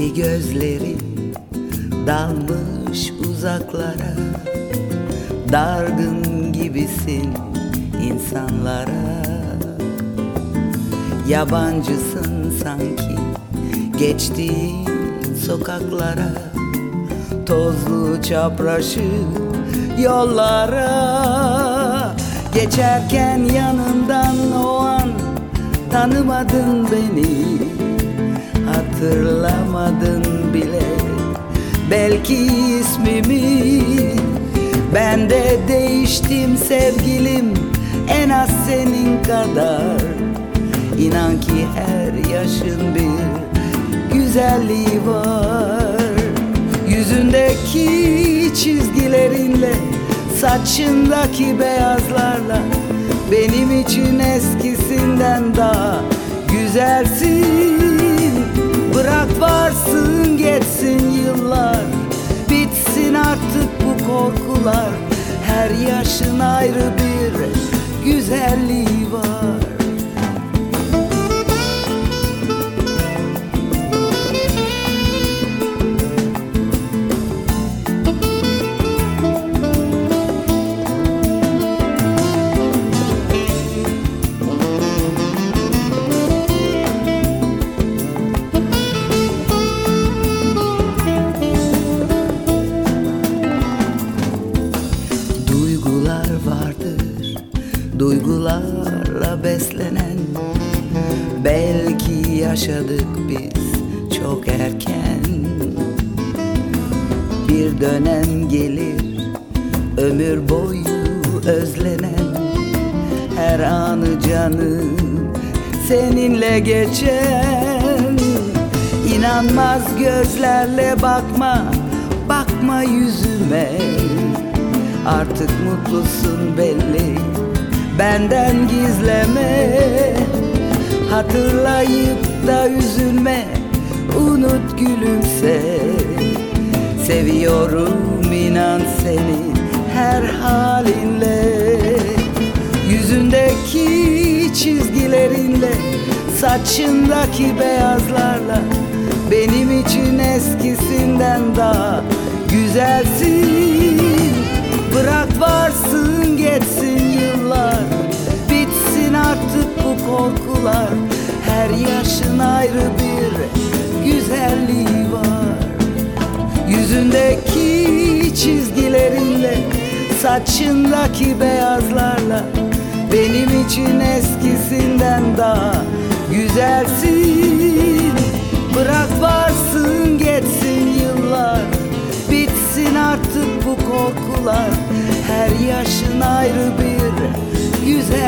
Ki gözlerin dalmış uzaklara, dargın gibisin insanlara. Yabancısın sanki geçtiğin sokaklara, tozlu çapraşık yollara. Geçerken yanından o an tanımadın beni, hatırlamadın bile belki ismimi. Ben de değiştim sevgilim, en az senin kadar. İnan ki her yaşın bir güzelliği var. Yüzündeki çizgilerinle, saçındaki beyazlarla benim için eskisinden daha güzelsin. Bırak varsın geçsin yıllar, bitsin artık bu korkular. Her yaşın ayrı bir güzelliği var. Duygularla beslenen, belki yaşadık biz çok erken. Bir dönem gelir ömür boyu özlenen, her anı canım seninle geçen. İnanmaz gözlerle bakma, bakma yüzüme. Artık mutlusun belli, benden gizleme. Hatırlayıp da üzülme, unut gülümse. Seviyorum inan seni her halinle. Yüzündeki çizgilerinle, saçındaki beyazlarla benim için eskisinden daha güzelsin. Bırak varsın geçsin yıllar, bitsin artık bu korkular. Her yaşın ayrı bir güzelliği var. Yüzündeki çizgilerinle, saçındaki beyazlarla benim için eskisinden daha güzelsin. Bırak varsın geçsin yıllar, bitsin artık bu korkular. Her yaşın ayrı bir güzel